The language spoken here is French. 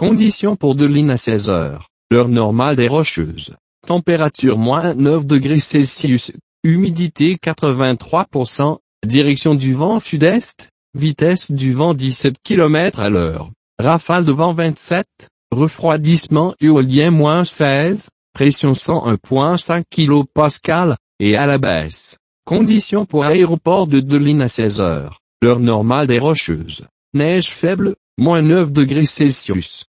Conditions pour Deline à 16 heures. L'heure normale des Rocheuses. Température -9°C. Humidité 83%. Direction du vent sud-est. Vitesse du vent 17 km à l'heure. Rafale de vent 27. Refroidissement éolien -16. Pression 101,5 kPa. Et à la baisse. Conditions pour aéroport de Deline à 16 heures. L'heure normale des Rocheuses. Neige faible, -9°C.